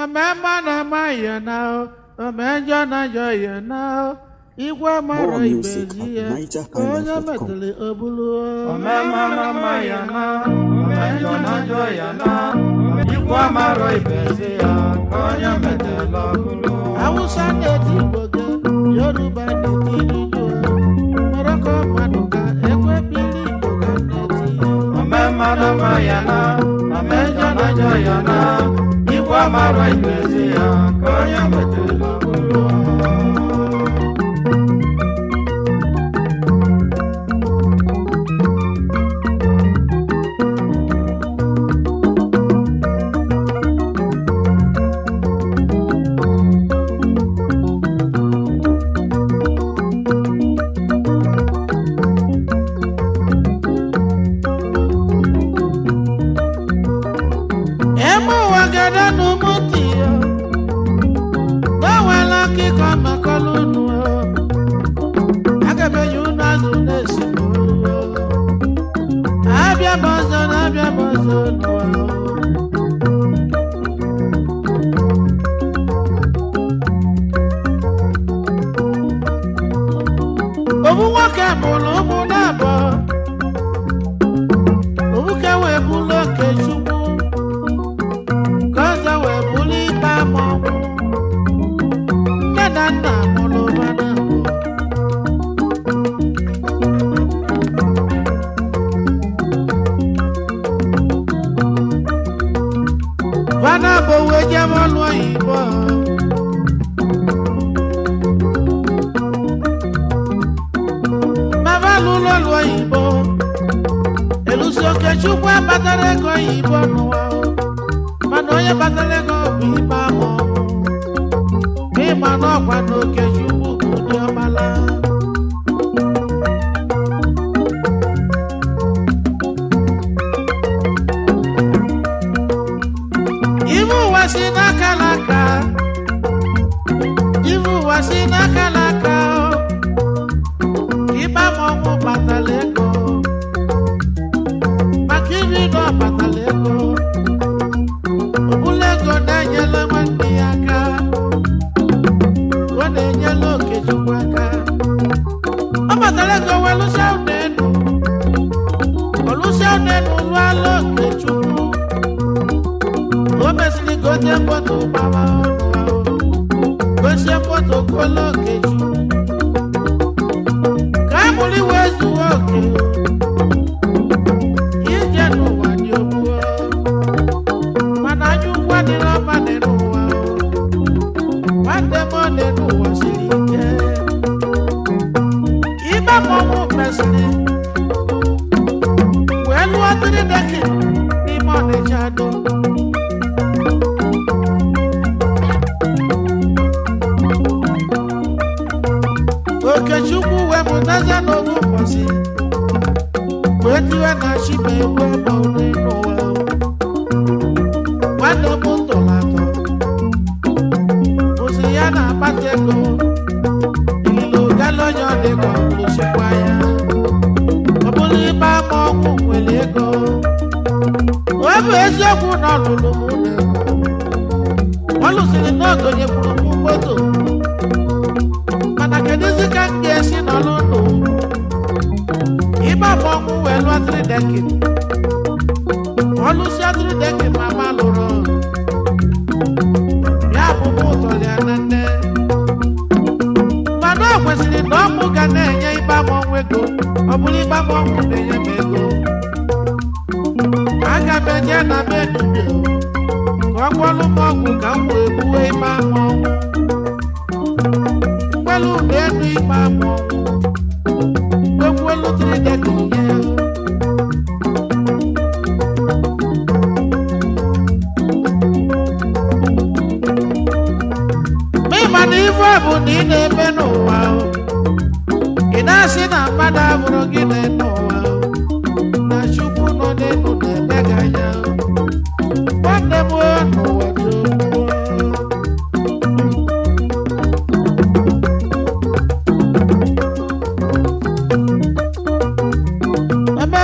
Mama na maya now, Manja na joya now. Igwa mara ibezia, Onya metele obulu. Mama na maya now, Manja na joya now. Igwa mara ibezia, Onya metele obulu. Awusa neti boge, Yoruba neti nijo. Moroko manuka, ekwe pili boga neti. Mama na maya now, Manja na joya now. Igwa mara ibezia, Onya metele obulu.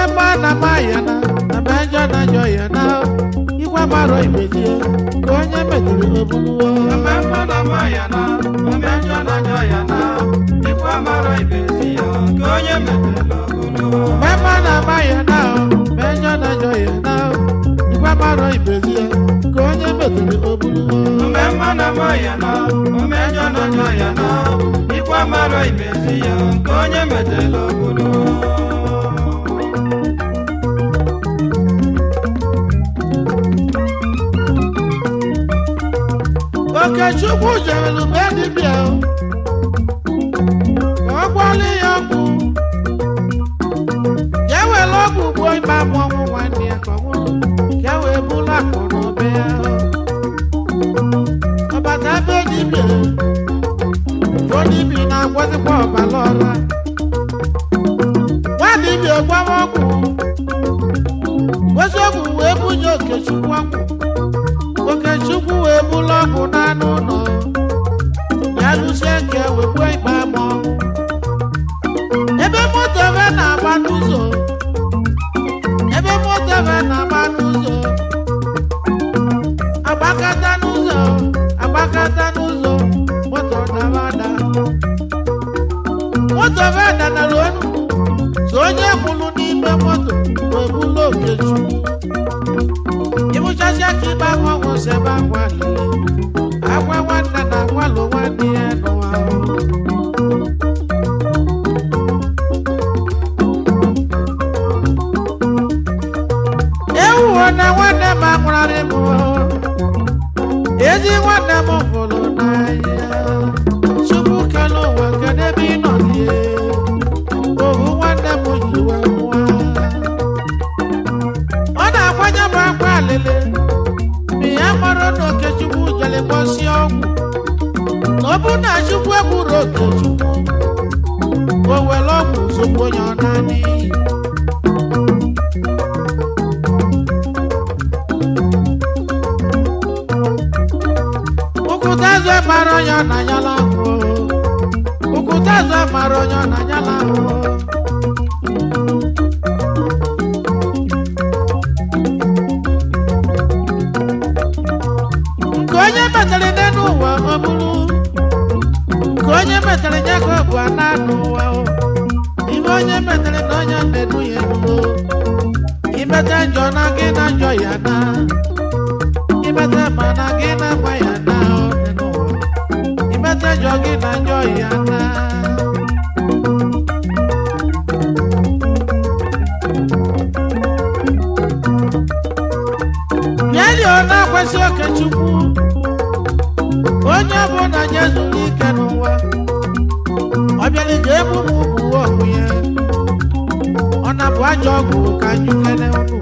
na maya na benja na joya na igwa maro ibeje konye metụrụ obuluo Omemma na mayana, omejọ na joyana, ikwa mara ibezi ya, nke onye metela ogologo. Omemma na mayana, omejọ na joyana, ikwa mara ibezi ya, nke onye metụrụ obuluo Omemma na mayana, omejọ na joyana, ikwa mara ibezi ya, nke onye metela ogologo. Okechukwu jere be dibịa ka ọ gwọọla ya ọgwụ ya were ọgwụ gbuo ime amụ ọnwụ nwanne ya ka ọ nwụrụ ya wee bụrụ akụ n'obe ya ọbata be dibịa gbuo dibịa na-agwọzikwa ọbara ọra nwa dibịa gbawa ọgwụ gosi ọgwụ wee bunye Okechukwu ọgwụ Okechukwu wee bụrụ ọgwụ n'anụ ụlọ ya lụsie nke wekwe ikpe amụ ebe moto ebe na-agba n'ụzọ agbakata n'ụzọ moto dabada moto ebe danara onu so onye kwụrụ n'ime moto wee bụrụ Okechukwu ịbụchasịa ka ịgba ọgwụ sebe akwa lele akwa nwanne na akwalụ nwanne ya n'ụwa ewuwo na nwanne m anwụrarị m ezi nwanne m fụrụ n'anya Chukwu kele ụwa kedu ebe ị nọ die ohu nwanne m ji wee nwụọ ọ na-akwanye m akwa alele ya mara na Okechukwu jere gbọsi ọgwụ na ọ bụ na Chukwu egburu Okechukwu o were ọgwụ zogbo ya ọ naanị Ukutazo mara onye ọ na-anyala ahụ Ukutazo mara onye ọ na-anyala ahụ onye metere n'elu ụwa ọ bụrụ ka onye metere nye ka ọ bụ ana n'ụwa ibe onye metere na onye na-edu ya enugo imete njọ na gị na njọ ya na imete ma na gị na agba ya na n'ụwa imete njọ gị na njọ ya na bịali ọ na-akwesị Okechukwu onye bụ na ya zuru ike n'ụwa ọ bịara ije ebu m ugwu ọgwụ ya ọ na-abụ ajọ ọgwụ ka anyị kele unu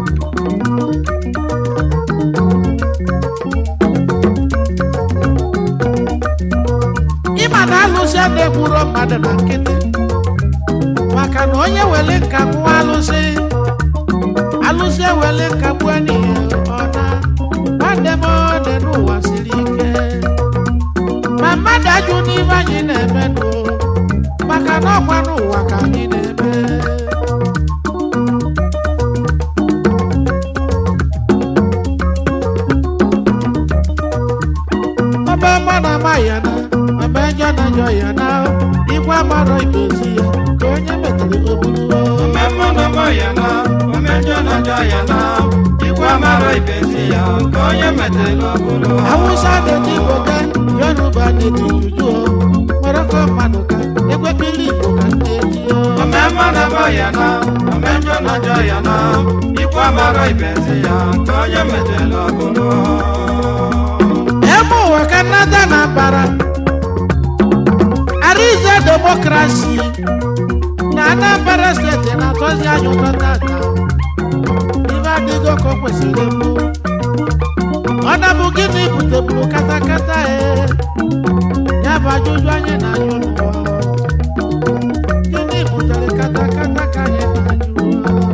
ịma na alụsị a na-egburo mmadụ na nkịtị maka na onye were nka gbuo alụsị ewere nka gbuo n'ihe ọ na nwanne m dị n'ụwa siri ike ma mmadụ ajụ n'ibe anyị na-eme maka na ọkwa n'ụwa ka anyị na-eme ọba mmadụ ama ya na ebe njọ na njọ ya na igwe mmadụ ibezi ya ka onye metere obulu Omemma na mayana, omejọ na joyana, ikwa mara ibezi ya, nke onye metela ogologo. Hausa na-eji boga Yoruba na-eji juju Morocco mmadụ ka ekwepili Igbo ka na-eji Omemma na mayana, omejọ na joyana, ikwa mara ibezi ya, nke onye metela ogologo. ebe ụwa ka nnata na mbara Arize demokrasi na Anambra steeti na-atọzi anya ụtọ tata ibe adịgo ka o kwesịrị mbụ ọ na-bụ gịnị buteburu katakata ya bụ ajụjụ anyị na-ajụ n'ụwa gịnị butere katakata ka anyị na-ajụ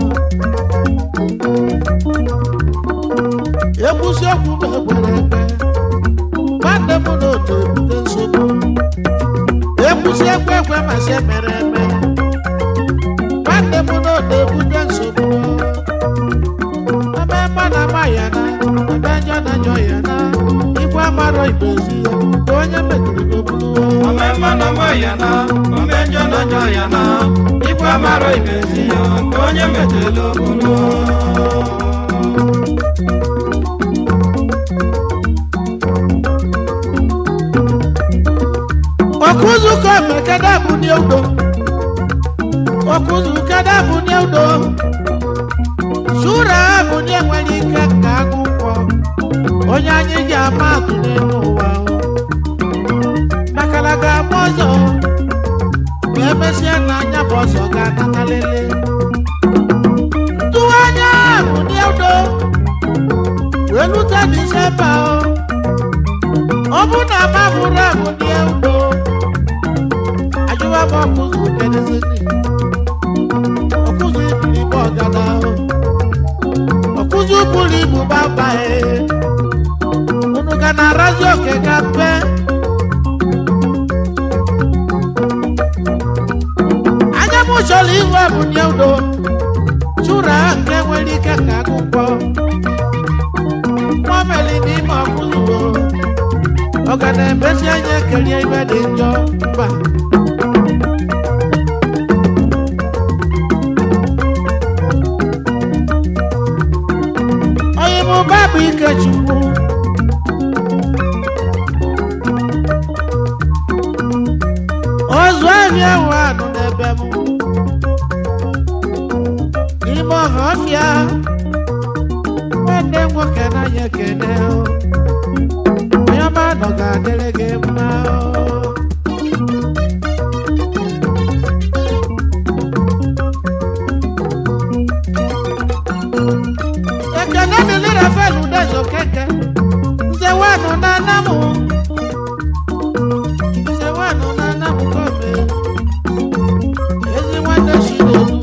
ekwusi okwu m egbere egbe nwanne m na otu ebute nsogbu ekwusi ekwe ekwe masị emere eme nwanne m na otu ebute nsogbu ebe mma na ama ya na ebe njọ na njọ ya na maro ibezi onye metụrụ n'okpuru omemma na moyana omenjo na joyana ikwa maro ibezi onye metụrụ okpuru okuzu ko mekada bụ n'udo okuzu kada bụ n'udo sura bụ n'enwere ike ka akwụkwọ onye anyị ji ama atụ n'elu ụwa maka na ga-ama ọzọ ma emesịa na anya bụ ọzọ ga-anatalele tụwa anya bụ n'udo wee lute Disemba ọ bụ na ama bụrụ abụ n'udo ajụwa m ọkụzụ kedezini ọkụzụ iburu ibu ọgada ọkụzụ buru ibu babae unu ga na-arazi oke ga mpe anya m chọrọ iwe bụ n'udo chụra nke nwere ike ka akwụkwọ nwameli n'ime ọkụzụ ọ ga na-emesi anya kerie ibe dị njọ mba onye m ụba bụ Ikechukwu ozu ahịa ahụ anụ n'ebe m n'ime ọha ọfịa nwanne nwoke n'anya ekene onye ọma nọ ga-adịrị gị mma ekene dịrị Rafael Udezo Keke nzewanụ na anamụ kome ezi nwanne Chinedu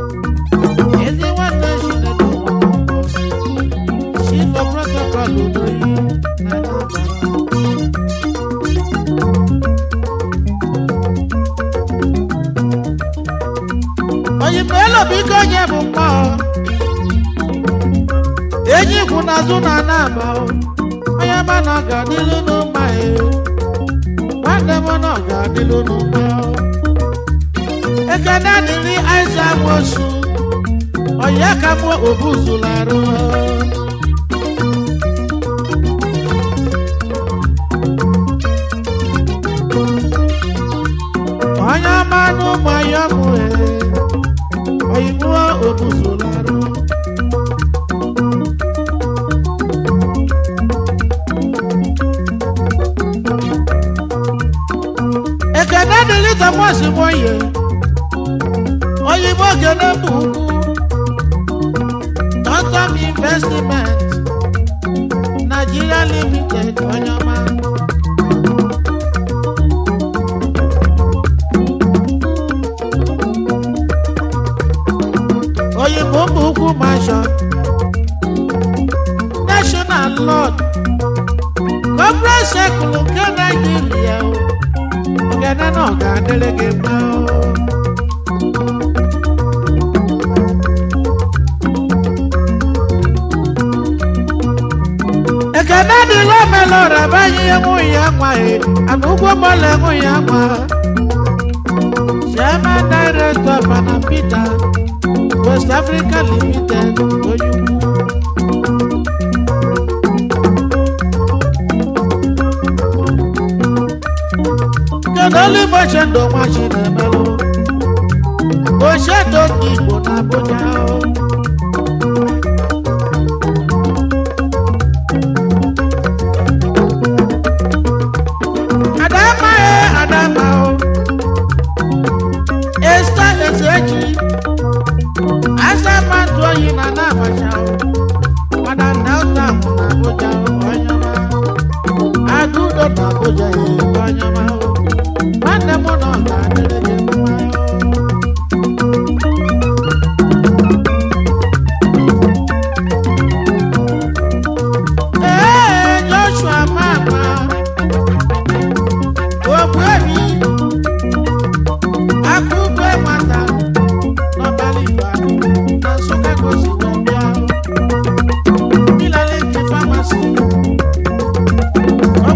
chief of protocol Udoyi na onye melo biko onye bụ mkpọ enyi kwụ n'azụ na anaba onye ma na ọ ga-adịlu n'ụma nwanne m na ọ ga-adịlu n'ụma ekene dịrị Aịza Nwosu onye ka mụ obuzularụ onye ọma n'ụmụ ya mụ oyibo obuzularụ ekene dịrị Thomas Moye oyibo gene bụ ugwu Quantum Investment Nigeria Limited onye ọma oyibo bụ ugwu mansion National Lord Corporate Circle nke Nigeria ogene na ọ ga-adịrị gị mma ekene dịrị omelora banye enweghị ya nwa ana ụgwọ mọla enweghị ya nwa Chairman Director Bana Peter West Africa Limited onye kedụ ụbọchị ndụ nwachi na-emelụ ochedo ndị Igbo na Abuja Adama Esther Ezeji Asamatu oyi na Abacha Madam Delta na Abuja onye ọma Adudo na Abuja onye ọma nwanne m nọ ga-adịrị gị mma Joshua Mama Ogbuebi Akụkwe nwata n'ọbara Igbo na Nsụka gosi bịa Ilaleke Pharmacy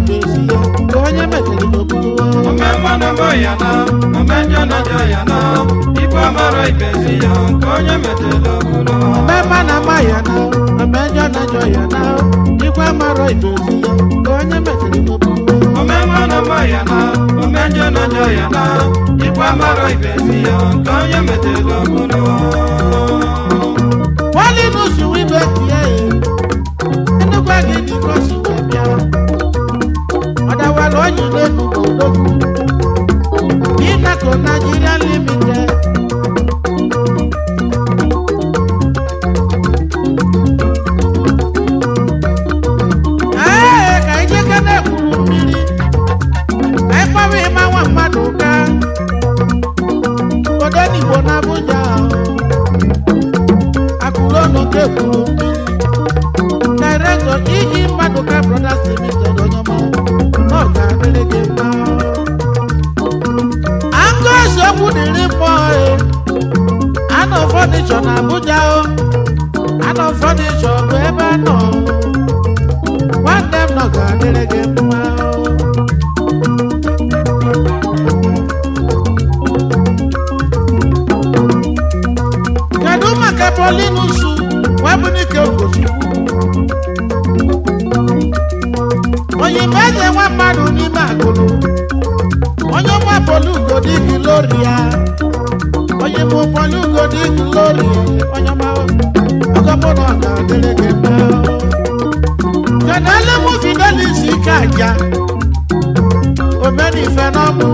ibezi ya ka onye metere n'okpuru ome mmanụ mbọ ya na ome njọ na njọ ya na ikwu amara ibezi ya ka onye metela okpuru ome mmanụ ama ya na ome njọ na njọ ya na ikwu amara ibezi ya ka onye metere n'okpuru ome mmanụ mbọ ya na ome njọ na njọ ya na ikwu amara ibezi ya ka onye metela okpuru wali n'usu ibe tie Enugu gị dị ka o si wee bịa ọdawara onye n'Enugu odogwu Inaco Nigeria Limited ka ije ka na-ekwuru mmiri ka ịkpọrọ ịma nwa mmadụ ka Odenigbo na Abuja akụlọnụ nke ekwuru mmiri Director Iji Maduka Brothers Limited Onyoma n'ọga adịrị gị mma Angozi okwu dịrị mmụọ anọ fọnịchọ na Abuja anọ fọnịchọ bụ ebe anọ nwanne m n'ọga adịrị gị mma kedu maka Paulinus Wabunike Ogochukwu onye eze nwa mmadụ n'ime agụlụ onye ọma Polugo dị Gloria onye mụ Polugo dị Gloria onye ọma ọgọmụnọ ga-adịrị gị mma kenele mụ Fidelis ike aja omenife n'ọmụ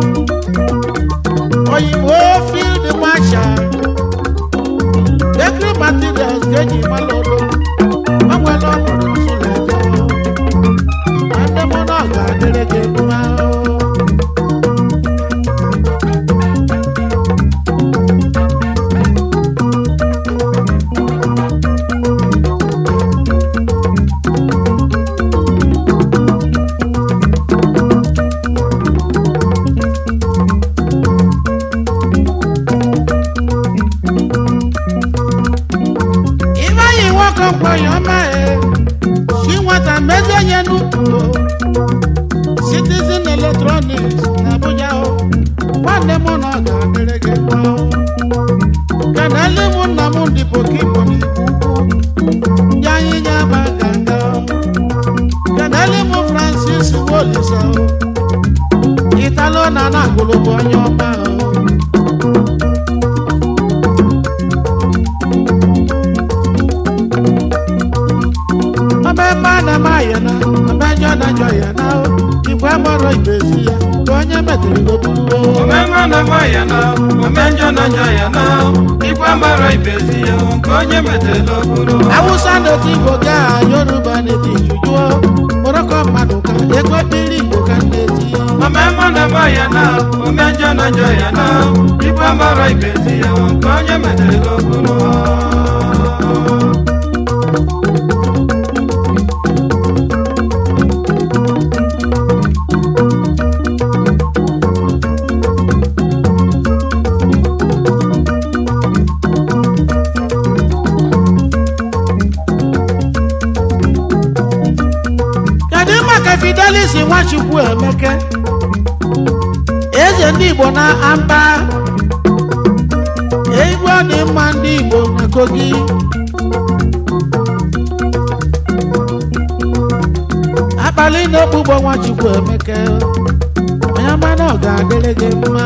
oyibo field marshal Bakery materials ga-eji malụrụ onwere ọnọdụ nsụleje nwanne m na ọ ga-adịrị gị mma Citizen Electronics na Abuja nwanne m na ọ ga-adịrị gị mma kanali m nna m dị Pokipo n'Igbo ndị anyị nye aba ganga kanali m Francis Wolisa Italo na na-agụlụ bụ onye ọma Mayana, Abajana Joyana, Iwamaro Ibesia, Gonya Metro, Omemana Mayana, Omenjana Joyana, Iwamaro Ibesia, Gonya Metelo. I was under Tiboga, Yoruba Neti, Morocco Maduka, Equabili, Bocaneti, Omemana Mayana, Omenjana Joyana, Iwamaro Ibesia, Gonya Metelo. Fidelis Nwachukwu Emeke eze ndị Igbo na Amba Igbo dị mma ndị Igbo na Kogi abalị n'okpugbo Nwachukwu Emeke onye ọma na ọ ga-adịrị gị mma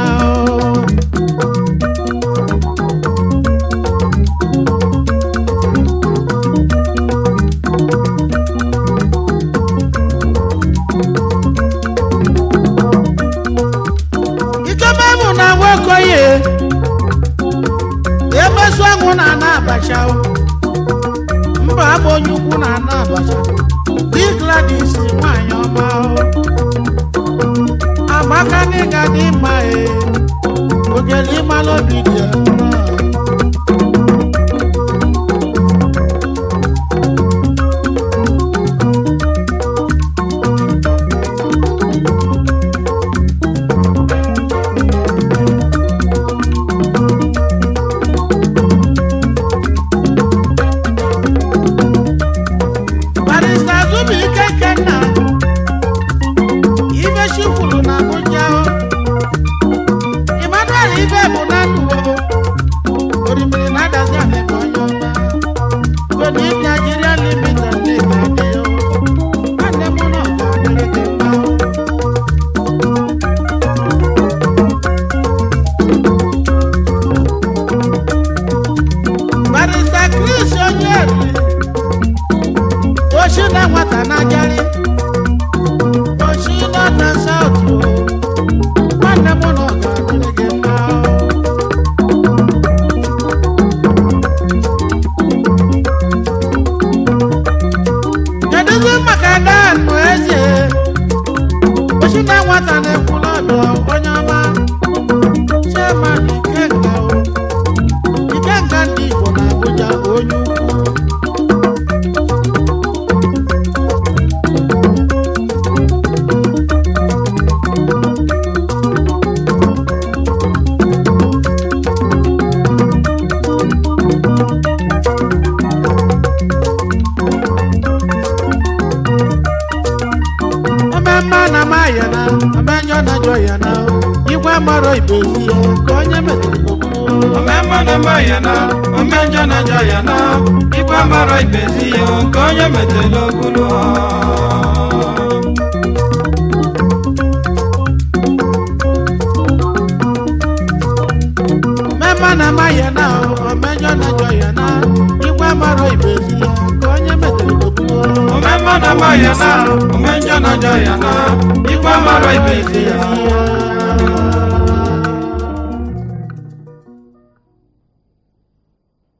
emesu anwụ na na-abacha mba abụ onye ukwu na na-abacha dị Gladys nwanyị ọma amaka n'ịga dị mma ogele ịmalụ obi dị mayana amenyo na joyana igwe maro ibezi konye metelo omemana mayana omenjo na joyana igwe maro ibezi konye metelo kulu memana mayana omenyo na joyana igwe maro ibezi konye metelo kulu omemana mayana omenjo na joyana igwe maro ibezi